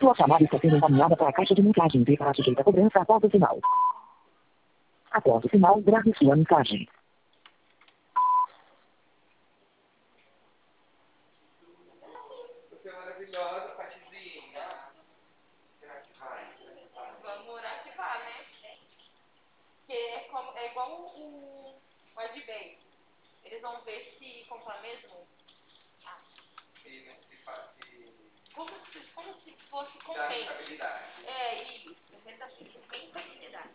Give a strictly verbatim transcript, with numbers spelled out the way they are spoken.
Sua chamada está sendo encaminhada para a caixa de mensagem e para sujeita a cobrança após o sinal. Após o sinal, grave sua mensagem. Você é maravilhosa, Patizinha. Será que vai? Vamos orar que vá, né? Porque é, como, é igual o, o Adbay. Eles vão ver se comprar mesmo. Ah. Se não se faz. Se... Como, se, como se fosse Dá contente. rentabilidade. É isso, rentabilidade.